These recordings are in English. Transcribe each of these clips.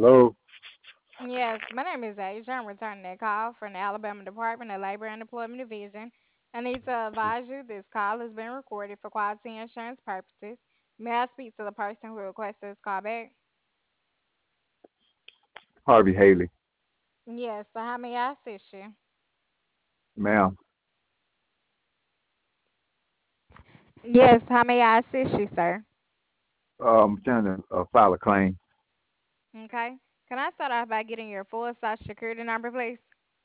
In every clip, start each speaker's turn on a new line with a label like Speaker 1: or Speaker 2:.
Speaker 1: Hello.
Speaker 2: Yes, my name is Asia. I'm returning that call from the Alabama Department of Labor and Employment Division. I need to advise you this call is being recorded for quality insurance purposes. May I speak to the person who requested this call back?
Speaker 1: Harvey Haley.
Speaker 2: Yes, so how may I assist you?
Speaker 1: Ma'am.
Speaker 2: Yes, how may I assist you, sir?
Speaker 1: I'm trying to file a claim.
Speaker 2: Okay. Can I start off by getting your full social security number, please?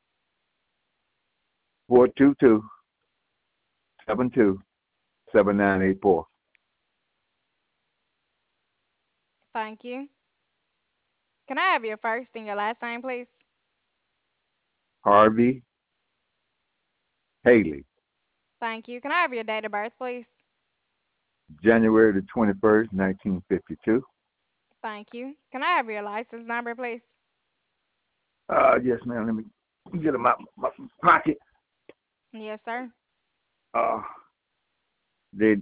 Speaker 1: 422-72-7984.
Speaker 2: Thank you. Can I have your first and your last name, please?
Speaker 1: Harvey Haley.
Speaker 2: Thank you. Can I have your date of birth, please?
Speaker 1: January the 21st, 1952.
Speaker 2: Thank you. Can I have your license number, please?
Speaker 1: Yes, ma'am. Let me get in my pocket.
Speaker 2: Yes, sir.
Speaker 1: Uh, the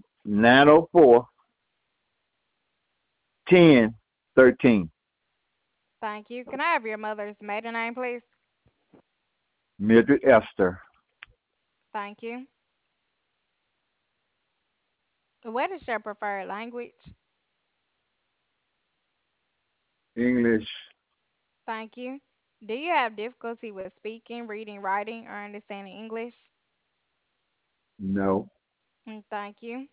Speaker 1: 904-10-13.
Speaker 2: Thank you. Can I have your mother's maiden name, please?
Speaker 1: Mildred Esther.
Speaker 2: Thank you. What is your preferred language?
Speaker 1: English.
Speaker 2: Thank you. Do you have difficulty with speaking, reading, writing, or understanding English?
Speaker 1: No.
Speaker 2: Thank you.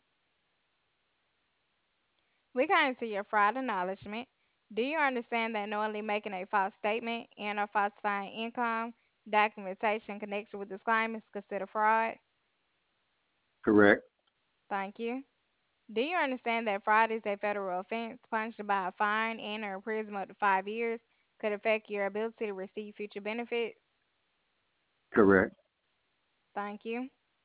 Speaker 2: We got into your fraud acknowledgement. Do you understand that knowingly making a false statement and or falsifying income, documentation, connection with this claim is considered fraud?
Speaker 1: Correct.
Speaker 2: Thank you. Do you understand that fraud is a federal offense punished by a fine and or imprisonment up to 5 years, could affect your ability to receive future benefits?
Speaker 1: Correct.
Speaker 2: Thank you.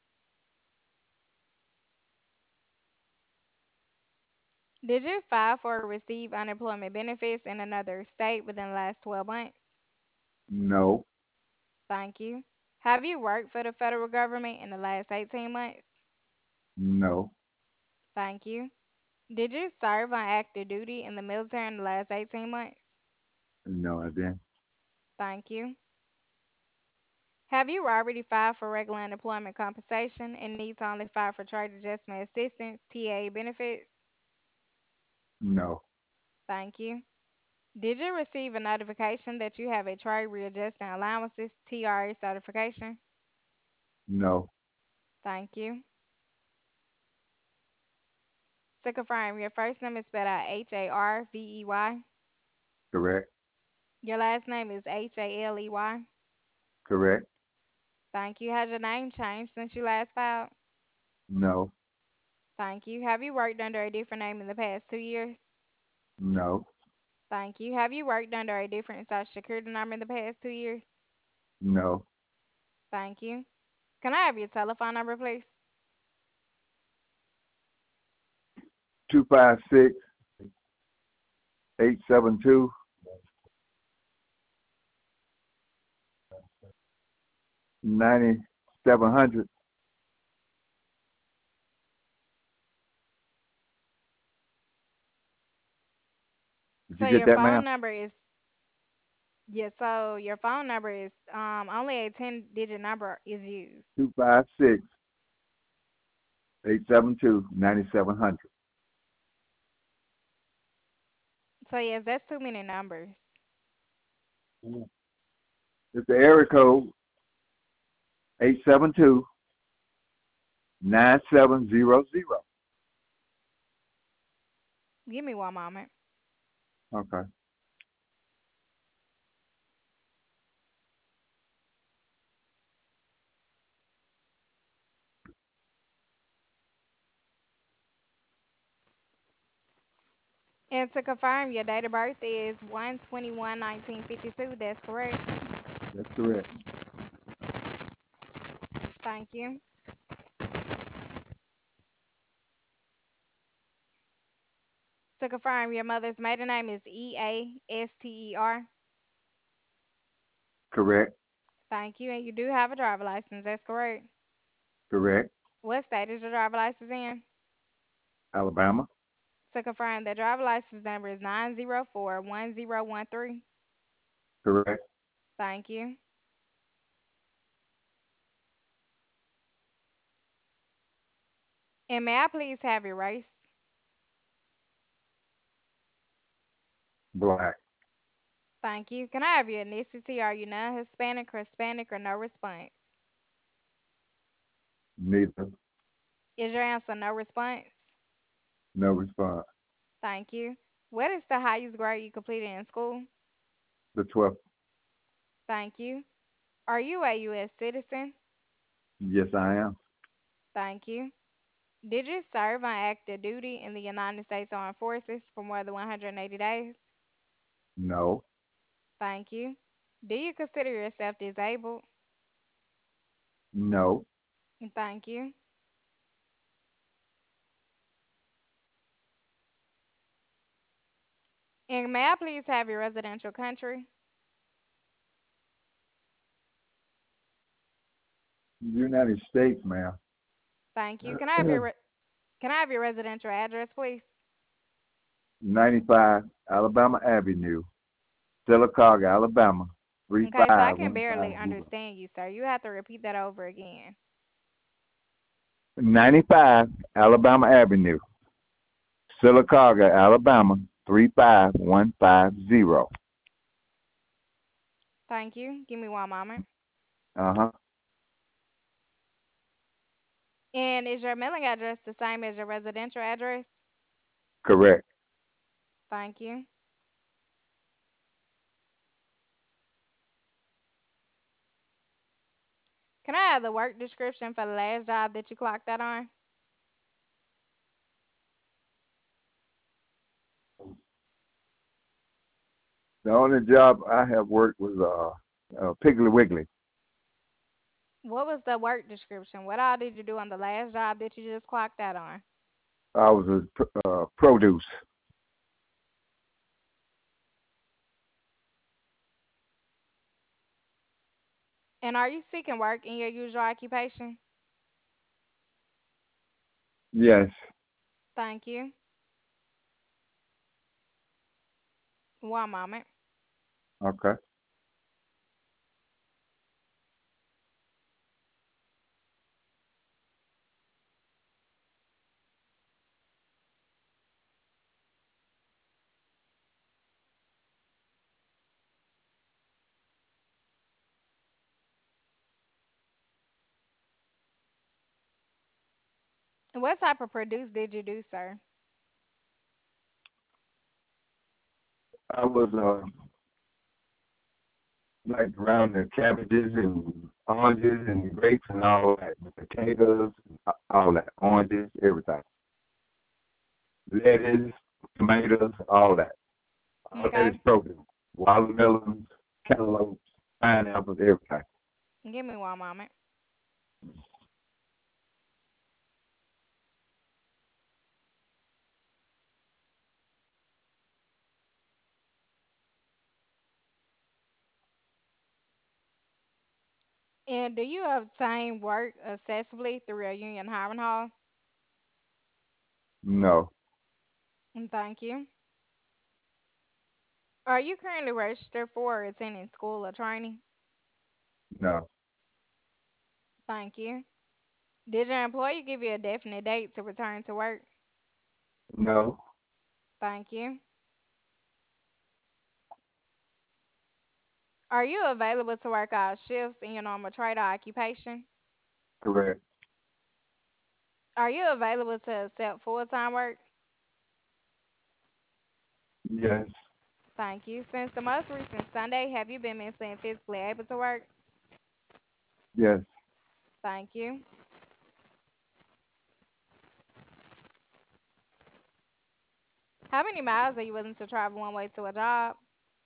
Speaker 2: Did you file for or receive unemployment benefits in another state within the last 12 months?
Speaker 1: No.
Speaker 2: Thank you. Have you worked for the federal government in the last 18 months?
Speaker 1: No.
Speaker 2: Thank you. Did you serve on active duty in the military in the last 18 months?
Speaker 1: No, I didn't.
Speaker 2: Thank you. Have you already filed for regular unemployment compensation and need to only file for trade adjustment assistance, TA benefits?
Speaker 1: No.
Speaker 2: Thank you. Did you receive a notification that you have a trade readjustment allowances, TRA certification?
Speaker 1: No.
Speaker 2: Thank you. To confirm, your first name is spelled out Harvey.
Speaker 1: Correct.
Speaker 2: Your last name is Haley.
Speaker 1: Correct.
Speaker 2: Thank you. Has your name changed since you last filed?
Speaker 1: No.
Speaker 2: Thank you. Have you worked under a different name in the past 2 years?
Speaker 1: No.
Speaker 2: Thank you. Have you worked under a different social security number in the past 2 years?
Speaker 1: No.
Speaker 2: Thank you. Can I have your telephone number, please?
Speaker 1: 256-872-9700. Did
Speaker 2: So
Speaker 1: you get
Speaker 2: your
Speaker 1: that, ma'am?
Speaker 2: phone number is yeah, so your phone number is only a 10-digit number is used.
Speaker 1: 256-872-9700.
Speaker 2: So yes, that's too many numbers.
Speaker 1: It's the area code 872-9700.
Speaker 2: Give me one moment.
Speaker 1: Okay.
Speaker 2: And to confirm, your date of birth is 1/21/1952. That's correct.
Speaker 1: That's correct.
Speaker 2: Thank you. To confirm, your mother's maiden name is Easter.
Speaker 1: Correct.
Speaker 2: Thank you. And you do have a driver license. That's correct.
Speaker 1: Correct.
Speaker 2: What state is your driver license in?
Speaker 1: Alabama.
Speaker 2: to confirm that driver license number is 9041013.
Speaker 1: Correct.
Speaker 2: Thank you. And may I please have your race?
Speaker 1: Black.
Speaker 2: Thank you. Can I have your ethnicity? Are you non-Hispanic, Hispanic, or no response?
Speaker 1: Neither.
Speaker 2: Is your answer no response?
Speaker 1: No response.
Speaker 2: Thank you. What is the highest grade you completed in school?
Speaker 1: The 12th.
Speaker 2: Thank you. Are you a U.S. citizen?
Speaker 1: Yes, I am.
Speaker 2: Thank you. Did you serve on active duty in the United States Armed Forces for more than 180 days?
Speaker 1: No.
Speaker 2: Thank you. Do you consider yourself disabled?
Speaker 1: No.
Speaker 2: Thank you. And may I please have your residential country?
Speaker 1: United States, ma'am.
Speaker 2: Thank you. Can I have your residential address, please?
Speaker 1: 95 Alabama Avenue, Sylacauga, Alabama,
Speaker 2: Okay, so I can barely
Speaker 1: 35150.
Speaker 2: understand you, sir. You have to repeat that over again.
Speaker 1: 95 Alabama Avenue, Sylacauga, Alabama, 35150.
Speaker 2: Thank you. Give me one moment.
Speaker 1: Uh-huh.
Speaker 2: And is your mailing address the same as your residential address?
Speaker 1: Correct.
Speaker 2: Thank you. Can I have the work description for the last job that you clocked that on?
Speaker 1: The only job I have worked was Piggly Wiggly.
Speaker 2: What was the work description? What all did you do on the last job that you just clocked that on?
Speaker 1: I was a produce.
Speaker 2: And are you seeking work in your usual occupation?
Speaker 1: Yes.
Speaker 2: Thank you. One moment.
Speaker 1: Okay.
Speaker 2: What type of produce did you do, sir?
Speaker 1: I was like around the cabbages and oranges and grapes and all that, the potatoes, all that, oranges, everything, lettuce, tomatoes, all that. All that is
Speaker 2: Okay.
Speaker 1: produce. Watermelons, cantaloupes, pineapples, everything.
Speaker 2: Give me one moment. And do you obtain work accessibly through a union hiring hall?
Speaker 1: No,
Speaker 2: Thank you. Are you currently registered for or attending school or training?
Speaker 1: no,
Speaker 2: Thank you. Did your employer give you a definite date to return to work?
Speaker 1: no,
Speaker 2: Thank you. Are you available to work all shifts in your normal trade or occupation?
Speaker 1: correct.
Speaker 2: Are you available to accept full-time work?
Speaker 1: Yes,
Speaker 2: Thank you. Since the most recent Sunday, have you been mentally and physically able to work?
Speaker 1: yes,
Speaker 2: Thank you. How many miles are you willing to travel one way to a job?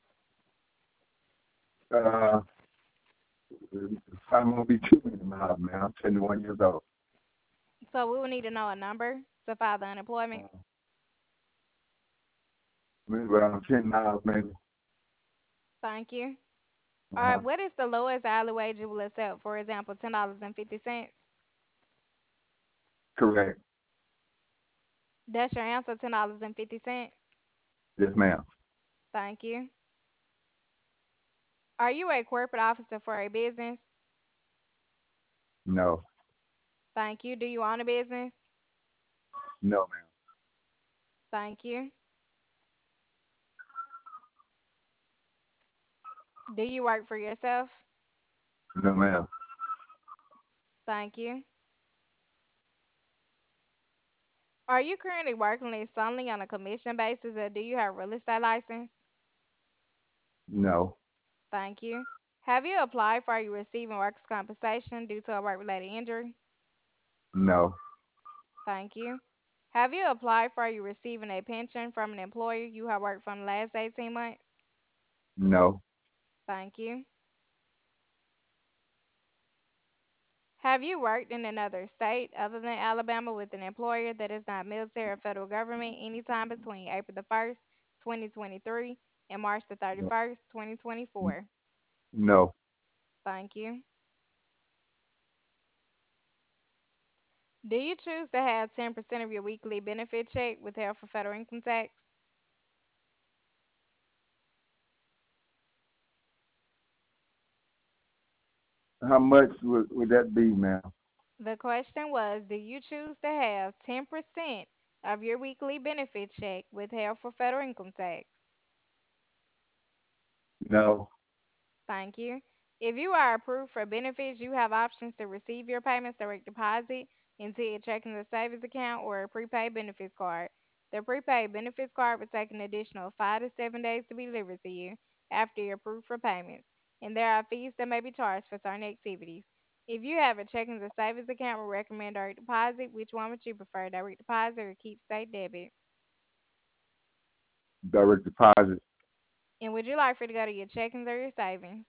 Speaker 1: uh, I'm gonna be 2 minutes miles, man. I'm 21 years old.
Speaker 2: So we will need to know a number to file the unemployment.
Speaker 1: Maybe around 10 miles, maybe.
Speaker 2: Thank you. All right,
Speaker 1: Uh-huh.
Speaker 2: what is the lowest hourly wage you will accept? For example, $10.50.
Speaker 1: Correct.
Speaker 2: That's your answer, $10.50.
Speaker 1: Yes, ma'am.
Speaker 2: Thank you. Are you a corporate officer for a business?
Speaker 1: No.
Speaker 2: Thank you. Do you own a business?
Speaker 1: No, ma'am.
Speaker 2: Thank you. Do you work for yourself?
Speaker 1: No, ma'am.
Speaker 2: Thank you. Are you currently working solely on a commission basis or do you have a real estate license?
Speaker 1: No.
Speaker 2: Thank you. Have you applied for or are you receiving workers' compensation due to a work related injury?
Speaker 1: No.
Speaker 2: Thank you. Have you applied for or are you receiving a pension from an employer you have worked for in the last 18 months?
Speaker 1: No.
Speaker 2: Thank you. Have you worked in another state other than Alabama with an employer that is not military or federal government anytime between April the 1st, 2023 and March the
Speaker 1: No.
Speaker 2: 31st, 2024?
Speaker 1: No.
Speaker 2: Thank you. Do you choose to have 10% of your weekly benefit check withheld for federal income tax?
Speaker 1: How much would that be, ma'am?
Speaker 2: The question was, do you choose to have 10% of your weekly benefit check withheld for federal income tax?
Speaker 1: No.
Speaker 2: Thank you. If you are approved for benefits, you have options to receive your payments direct deposit into your checking or savings account or a prepaid benefits card. The prepaid benefits card will take an additional 5 to 7 days to be delivered to you after you're approved for payments, and there are fees that may be charged for certain activities. If you have a checking or savings account, we recommend direct deposit. Which one would you prefer, direct deposit or keepsake debit?
Speaker 1: Direct deposit.
Speaker 2: And would you like for it to go to your checkings or your savings?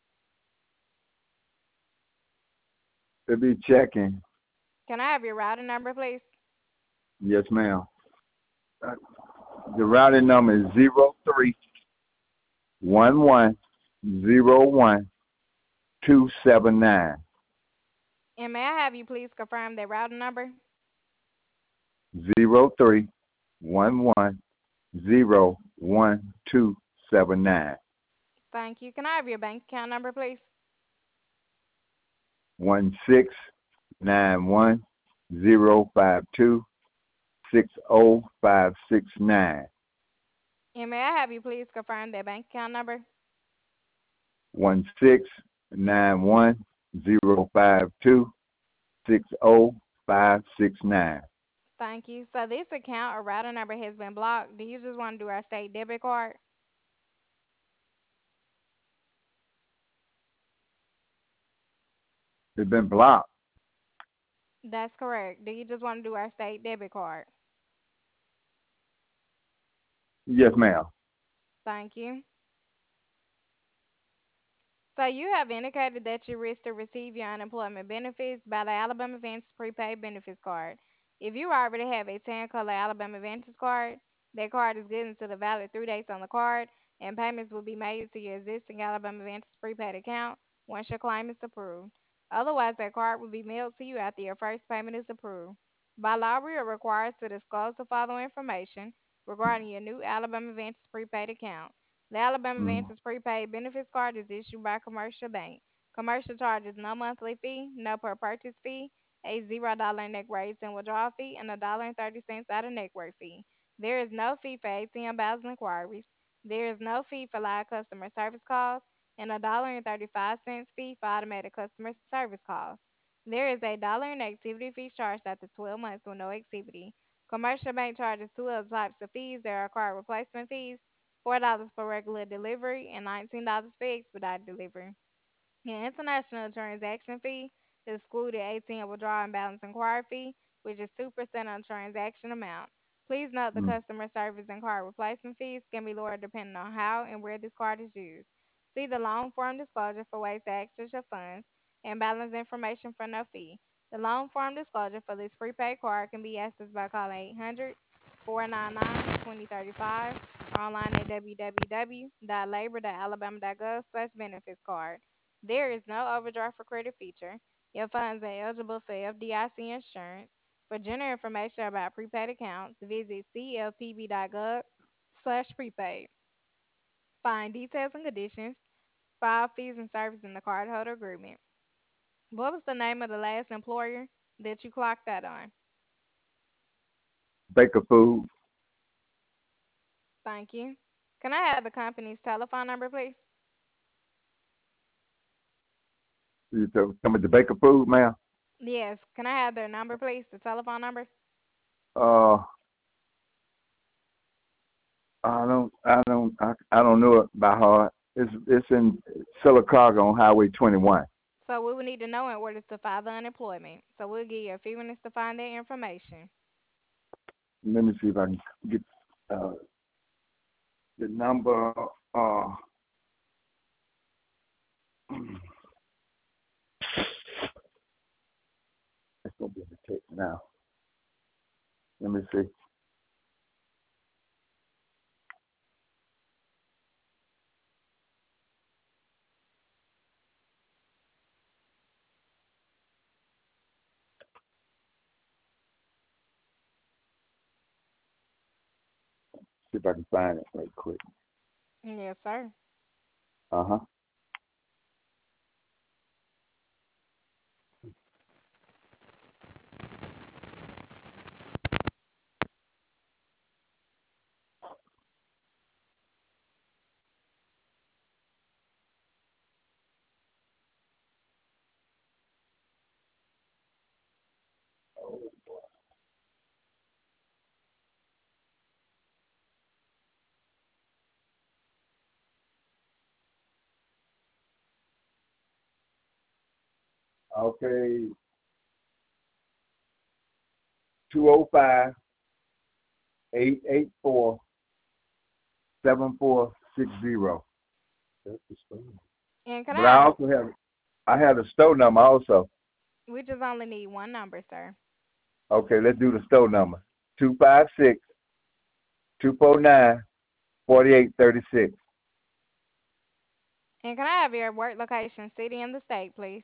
Speaker 1: It'd be checking.
Speaker 2: Can I have your routing number, please?
Speaker 1: Yes, ma'am. Uh, The routing number is 031101 279.
Speaker 2: And may I have you please confirm that routing number?
Speaker 1: 031101 279.
Speaker 2: Thank you. Can I have your bank account number, please?
Speaker 1: 1691052605669.
Speaker 2: And may I have you please confirm that bank account number?
Speaker 1: 1691052605669.
Speaker 2: Thank you. So this account or routing number has been blocked. Do you just want to do our state debit card?
Speaker 1: It's been blocked.
Speaker 2: That's correct. Do you just want to do our state debit card?
Speaker 1: Yes, ma'am.
Speaker 2: Thank you. So you have indicated that you wish to receive your unemployment benefits by the Alabama Advantage prepaid benefits card. If you already have a tan color Alabama Advantage card, that card is good until the valid 3 days on the card, and payments will be made to your existing Alabama Advantage prepaid account once your claim is approved. Otherwise, that card will be mailed to you after your first payment is approved. By law, we are required to disclose the following information regarding your new Alabama Advantage prepaid account. The Alabama
Speaker 1: Mm.
Speaker 2: Advantage prepaid benefits card is issued by Commercial Bank. Commercial charges no monthly fee, no per purchase fee, a $0 network and withdrawal fee, and $1.30 out of network fee. There is no fee for ATM balance inquiries. There is no fee for live customer service calls, and $1.35 fee for automatic customer service calls. There is $1 in activity fee charged after 12 months with no activity. Commercial Bank charges two other types of fees. There are card replacement fees, $4 for regular delivery, and $19 for expedite delivery. Your international transaction fee is excluded ATM withdrawal and balance inquiry fee, which is 2% on transaction amount. Please note the
Speaker 1: Mm.
Speaker 2: customer service and card replacement fees can be lowered depending on how and where this card is used. See the long form disclosure for ways to access your funds and balance information for no fee. The long form disclosure for this prepaid card can be accessed by calling 800 499 2035 or online at www.labor.alabama.gov/benefits card. There is no overdraft for credit feature. Your funds are eligible for FDIC insurance. For general information about prepaid accounts, visit cfpb.gov/prepaid. Find details and conditions, file fees and service in the cardholder agreement. What was the name of the last employer that you clocked that on?
Speaker 1: Baker Food.
Speaker 2: Thank you. Can I have the company's telephone number, please?
Speaker 1: You come with the Baker Food, ma'am?
Speaker 2: Yes. Can I have their number, please? The telephone number?
Speaker 1: Uh, I don't know it by heart. It's in Silicaga on Highway 21.
Speaker 2: So we would need to know in order to file the unemployment. So we'll give you a few minutes to find that information.
Speaker 1: Let me see if I can get uh, the number. Uh, it's gonna be in the text now. Let me see. See if I can find it right quick.
Speaker 2: Yes, sir.
Speaker 1: Uh-huh. Okay. 205-884-7460. That's the store.
Speaker 2: And can I
Speaker 1: But I
Speaker 2: have a,
Speaker 1: also have the store number also.
Speaker 2: we just only need one number, sir.
Speaker 1: Okay, let's do the store number. 256-249-4836.
Speaker 2: And can I have your work location, city, and the state, please?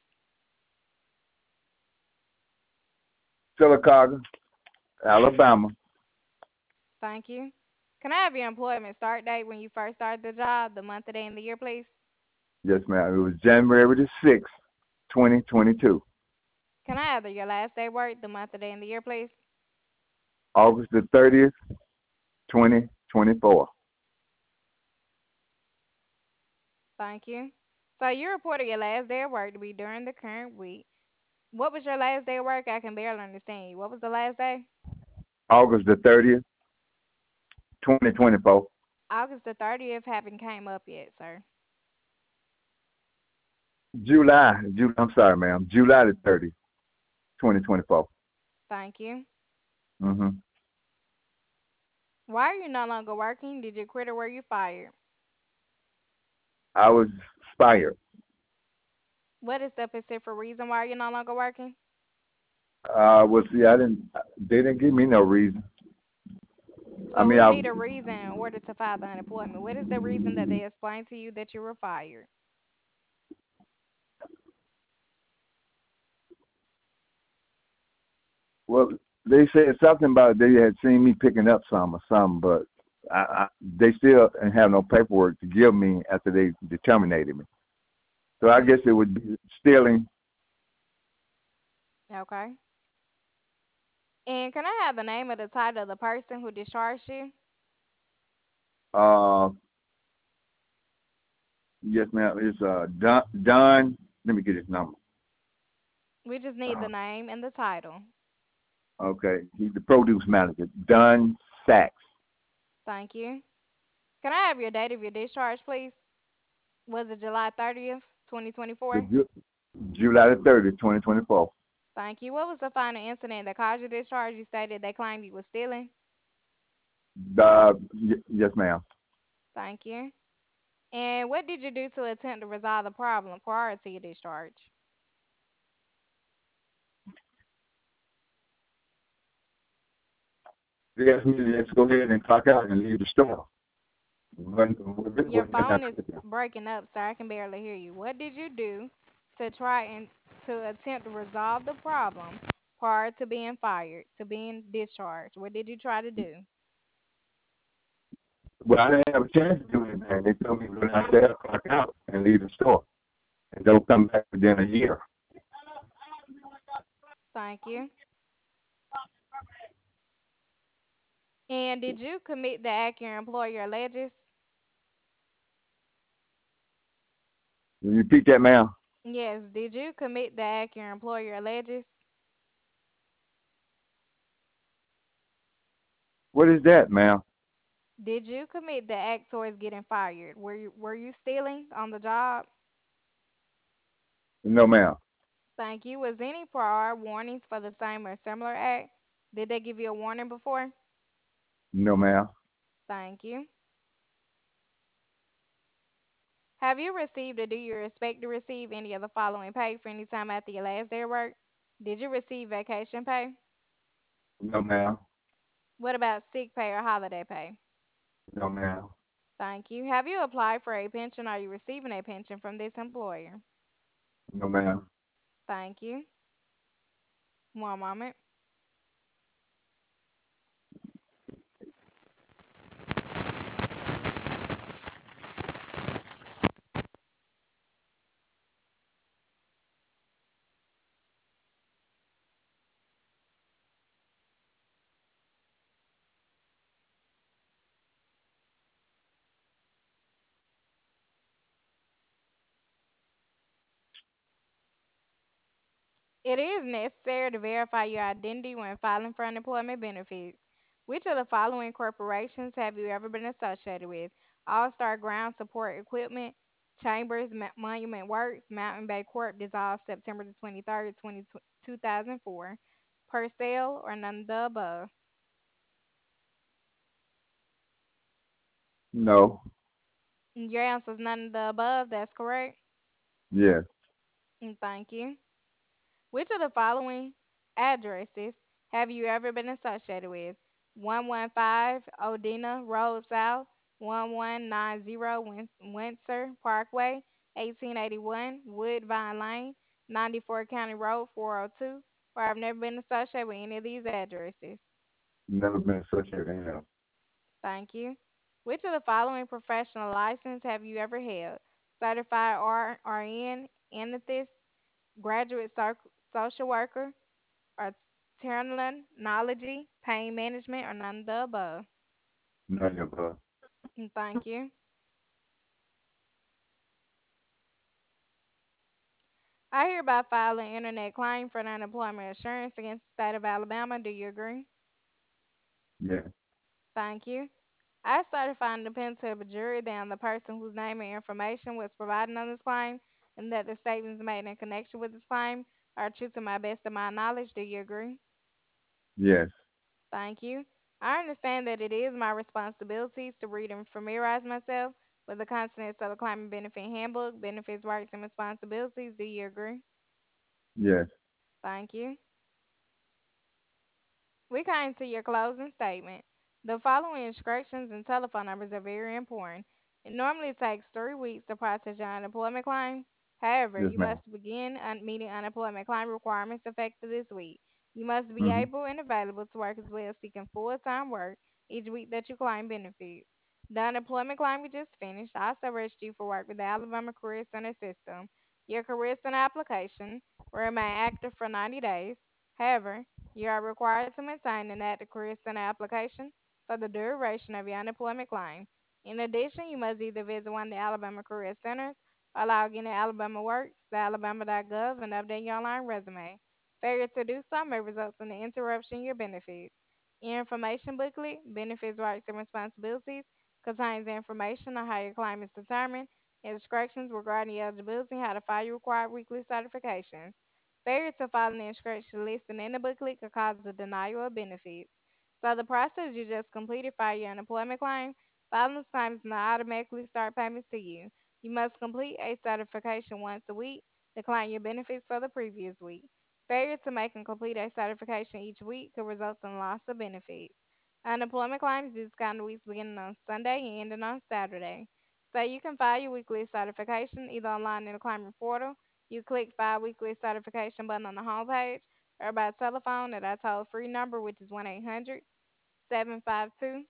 Speaker 1: Silicaga, Alabama.
Speaker 2: Thank you. Can I have your employment start date when you first started the job, the month, the day, and the year, please?
Speaker 1: Yes, ma'am. It was January the 6th, 2022.
Speaker 2: Can I have your last day work, the month, the day, and the year, please?
Speaker 1: August the 30th, 2024.
Speaker 2: Thank you. So you reported your last day of work to be during the current week. What was your last day of work? I can barely understand you. What was the last day?
Speaker 1: August the 30th, 2024.
Speaker 2: August the 30th haven't came up yet, sir.
Speaker 1: I'm sorry, ma'am. July the 30th, 2024.
Speaker 2: Thank you.
Speaker 1: Mm-hmm.
Speaker 2: Why are you no longer working? Did you quit or were you fired?
Speaker 1: I was fired.
Speaker 2: What is the specific reason why you're no longer working?
Speaker 1: See, they didn't give me no reason. I
Speaker 2: So
Speaker 1: mean,
Speaker 2: we need a reason in order to file the unemployment. What is the reason that they explained to you that you were fired?
Speaker 1: well, they said something about they had seen me picking up some or something, but they still didn't have no paperwork to give me after they terminated me. So I
Speaker 2: Mm,
Speaker 1: guess it would be stealing.
Speaker 2: okay. And can I have the name of the title of the person who discharged you?
Speaker 1: Uh, yes, ma'am. It's Don. Let me get his number.
Speaker 2: We just need
Speaker 1: Uh,
Speaker 2: the name and the title.
Speaker 1: okay, he's the produce manager, Don Sachs.
Speaker 2: Thank you. Can I have your date of your discharge, please? Was it July 30th,
Speaker 1: The
Speaker 2: 2024?
Speaker 1: July the 30th, 2024.
Speaker 2: Thank you. What was the final incident that caused your discharge? You stated they claimed you were stealing.
Speaker 1: Yes, ma'am.
Speaker 2: Thank you. And what did you do to attempt to resolve the problem prior to your discharge?
Speaker 1: They asked me to just go ahead and clock out and leave the store.
Speaker 2: Your phone is breaking up, sir. I can barely hear you. What did you do to try and to attempt to resolve the problem prior to being fired, to being discharged? What did you try to do?
Speaker 1: Well, I didn't have a chance to do anything. They told me to run out there, clock out, and leave the store, and don't come back within a year.
Speaker 2: Thank you. And did you commit the act your employer alleges?
Speaker 1: Will you repeat that, ma'am?
Speaker 2: Yes, did you commit the act your employer alleges?
Speaker 1: What is that, ma'am?
Speaker 2: Did you commit the act towards getting fired? Were you stealing on the job?
Speaker 1: No, ma'am.
Speaker 2: Thank you. Was any prior warnings for the same or similar act? Did they give you a warning before?
Speaker 1: No, ma'am.
Speaker 2: Thank you. Have you received or do you expect to receive any of the following pay for any time after your last day of work? Did you receive vacation pay?
Speaker 1: No, ma'am.
Speaker 2: What about sick pay or holiday pay?
Speaker 1: No, ma'am.
Speaker 2: Thank you. Have you applied for a pension? Are you receiving a pension from this employer?
Speaker 1: No, ma'am.
Speaker 2: Thank you. One moment. It is necessary to verify your identity when filing for unemployment benefits. Which of the following corporations have you ever been associated with? All Star Ground Support Equipment, Chambers Monument Works, Mountain Bay Corp. Dissolved September the 23rd, 2004. Purcell or none of the above?
Speaker 1: No.
Speaker 2: Your answer is none of the above. That's correct.
Speaker 1: Yes.
Speaker 2: Thank you. Which of the following addresses have you ever been associated with? 115 Odina Road South, 1190 Windsor Parkway, 1881 Woodvine Lane, 94 County Road 402, or I've never been associated with any of these addresses.
Speaker 1: Never been associated with him.
Speaker 2: Thank you. Which of the following professional license have you ever held? Certified RN, anesthetist, graduate social worker, or terminology, pain management, or none of the above.
Speaker 1: None of us.
Speaker 2: Thank you. I hereby file an internet claim for unemployment insurance against the state of Alabama. Do you agree?
Speaker 1: Yes.
Speaker 2: Thank you. I certify independent of a jury that I'm the person whose name and information was provided on this claim and that the statements made in connection with this claim are true to my best of my knowledge. Do you agree?
Speaker 1: Yes.
Speaker 2: Thank you. I understand that it is my responsibilities to read and familiarize myself with the contents of the Climate Benefit Handbook, benefits, rights, and responsibilities. Do you agree?
Speaker 1: Yes.
Speaker 2: Thank you. We come to your closing statement. The following instructions and telephone numbers are very important. It normally takes 3 weeks to process your unemployment claim. However,
Speaker 1: Yes,
Speaker 2: you
Speaker 1: ma'am.
Speaker 2: must begin meeting unemployment claim requirements effective this week. You must be
Speaker 1: Mm-hmm.
Speaker 2: able and available to work as well as seeking full-time work each week that you claim benefits. The unemployment claim we just finished also registered you for work with the Alabama Career Center system. Your Career Center application will remain active for 90 days. However, you are required to maintain an active Career Center application for the duration of your unemployment claim. In addition, you must either visit one of the Alabama Career Centers or log in to Alabama Works, alabama.gov, and update your online resume. Failure to do so may result in the interruption of your benefits. Your information booklet, Benefits, Rights, and Responsibilities, contains information on how your claim is determined, instructions regarding your eligibility, and how to file your required weekly certifications. Failure to follow the instructions listed in the booklet could cause a denial of benefits. So the process you just completed for your unemployment claim, filing this claim does not automatically start payments to you. You must complete a certification once a week, decline your benefits for the previous week. Failure to make and complete a certification each week could result in loss of benefits. Unemployment claims discount weeks beginning on Sunday and ending on Saturday. So you can file your weekly certification either online in the claimant portal. You click File Weekly Certification button on the homepage, or by telephone at our toll free number, which is 1 800 752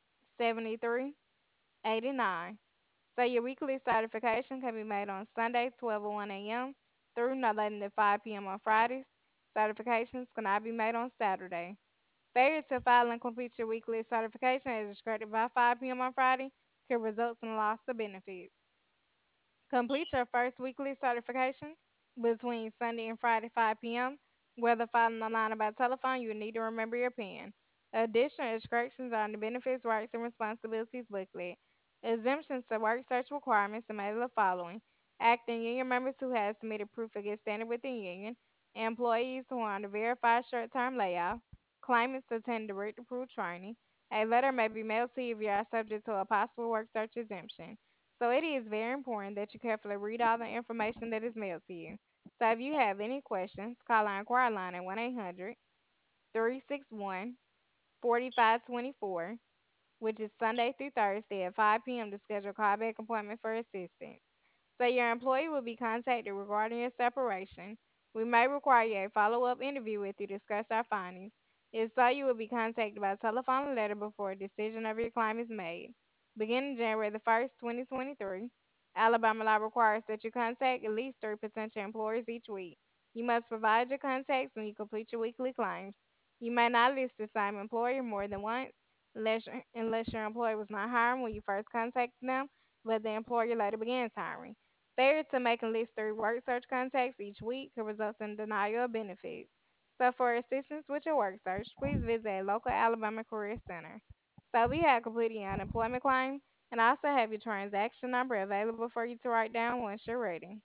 Speaker 2: 7389. So your weekly certification can be made on Sunday, 12:01 a.m. through no later than 5 p.m. on Fridays. Certifications cannot be made on Saturday. Failure to file and complete your weekly certification as instructed by 5 p.m. on Friday could result in loss of benefits. Complete your first weekly certification between Sunday and Friday, 5 p.m. Whether filing online or by telephone, you will need to remember your PIN. Additional instructions on the benefits, rights, and responsibilities booklet. Exemptions to work search requirements are made of the following: acting union members who have submitted proof of good standing with the union, employees who are on the verified short term layoff, claimants to attend direct approved training. A letter may be mailed to you if you are subject to a possible work search exemption. So it is very important that you carefully read all the information that is mailed to you. So if you have any questions, call our inquiry line at 1 800 361 4524, which is Sunday through Thursday at 5 p.m. to schedule a callback appointment for assistance. So your employee will be contacted regarding your separation. We may require a follow-up interview with you to discuss our findings. If so, you will be contacted by telephone or letter before a decision of your claim is made. Beginning January the 1st, 2023, Alabama law requires that you contact at least three potential employers each week. You must provide your contacts when you complete your weekly claims. You may not list the same employer more than once unless your employer was not hiring when you first contacted them, but the employer later begins hiring. Failure to make and list three work search contacts each week could result in denial of benefits. So, for assistance with your work search, please visit a local Alabama Career Center. So, we have completed your unemployment claim and also have your transaction number available for you to write down once you're ready.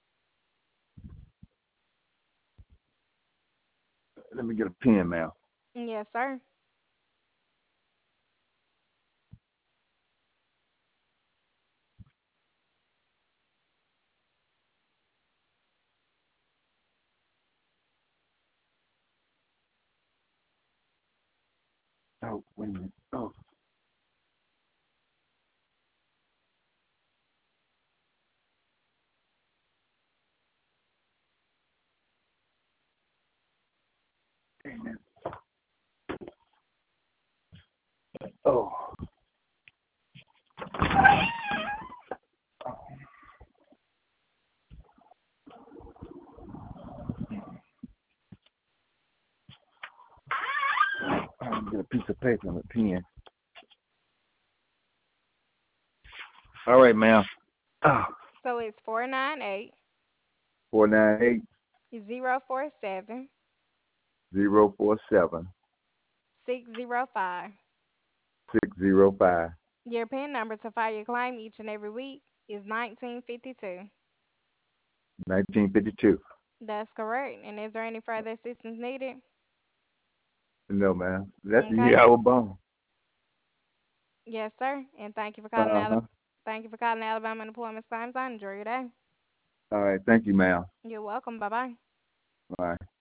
Speaker 1: Let me get a pen, ma'am.
Speaker 2: Yes, sir.
Speaker 1: Oh, wait a minute. Oh, damn. Oh, I'll get a piece of paper and a pen. All right, ma'am. Oh,
Speaker 2: So, it's 498
Speaker 1: 498
Speaker 2: 047
Speaker 1: 047
Speaker 2: 605.
Speaker 1: 605
Speaker 2: Your PIN number to file your claim each and every week is 1952.
Speaker 1: 1952.
Speaker 2: That's correct. And is there any further assistance needed?
Speaker 1: No, ma'am. That's the
Speaker 2: Okay.
Speaker 1: year I was born.
Speaker 2: Yes, sir. And thank you for calling
Speaker 1: Uh huh.
Speaker 2: Thank you for calling Alabama Unemployment Claims. I enjoy your day.
Speaker 1: All right. Thank you, ma'am.
Speaker 2: You're welcome. Bye bye.
Speaker 1: Bye.